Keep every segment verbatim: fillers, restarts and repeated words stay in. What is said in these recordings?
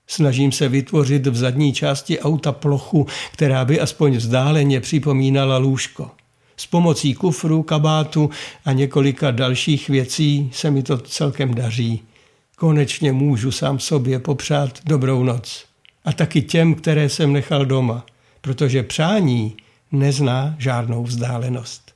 Snažím se vytvořit v zadní části auta plochu, která by aspoň vzdáleně připomínala lůžko. S pomocí kufru, kabátu a několika dalších věcí se mi to celkem daří. Konečně můžu sám sobě popřát dobrou noc. A taky těm, které jsem nechal doma, protože přání nezná žádnou vzdálenost.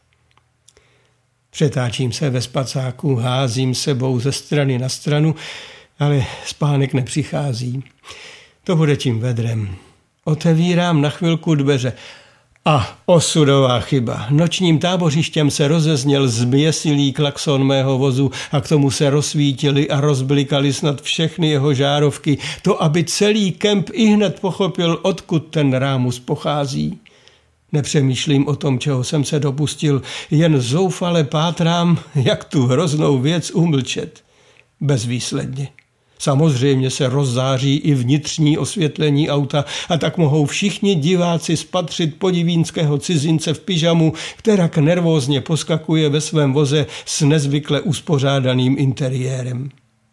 Přetáčím se ve spacáku, házím sebou ze strany na stranu, ale spánek nepřichází. To bude tím vedrem. Otevírám na chvilku dveře. A osudová chyba. Nočním tábořištěm se rozezněl zběsilý klakson mého vozu a k tomu se rozsvítily a rozblikaly snad všechny jeho žárovky, to aby celý kemp ihned pochopil, odkud ten rámus pochází. Nepřemýšlím o tom, čeho jsem se dopustil, jen zoufale pátrám, jak tu hroznou věc umlčet. Bezvýsledně. Samozřejmě se rozzáří i vnitřní osvětlení auta a tak mohou všichni diváci spatřit podivínského cizince v pyžamu, kterak nervózně poskakuje ve svém voze s nezvykle uspořádaným interiérem.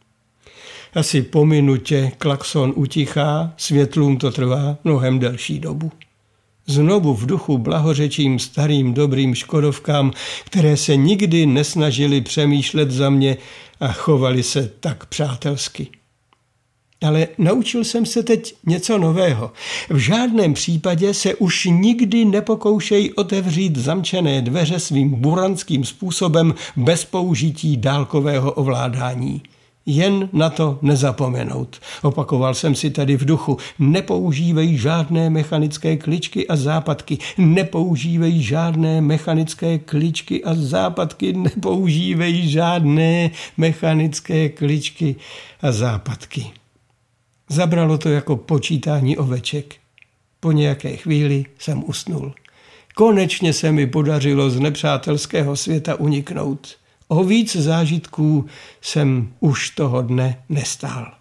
Asi po minutě klakson utichá, světlům to trvá mnohem delší dobu. Znovu v duchu blahořečím starým dobrým škodovkám, které se nikdy nesnažili přemýšlet za mě a chovali se tak přátelsky. Ale naučil jsem se teď něco nového. V žádném případě se už nikdy nepokoušej otevřít zamčené dveře svým buranským způsobem bez použití dálkového ovládání. Jen na to nezapomenout. Opakoval jsem si tady v duchu. Nepoužívej žádné mechanické kličky a západky. Nepoužívej žádné mechanické kličky a západky. Nepoužívej žádné mechanické kličky a západky. Zabralo to jako počítání oveček. Po nějaké chvíli jsem usnul. Konečně se mi podařilo z nepřátelského světa uniknout. O víc zážitků jsem už toho dne nestál.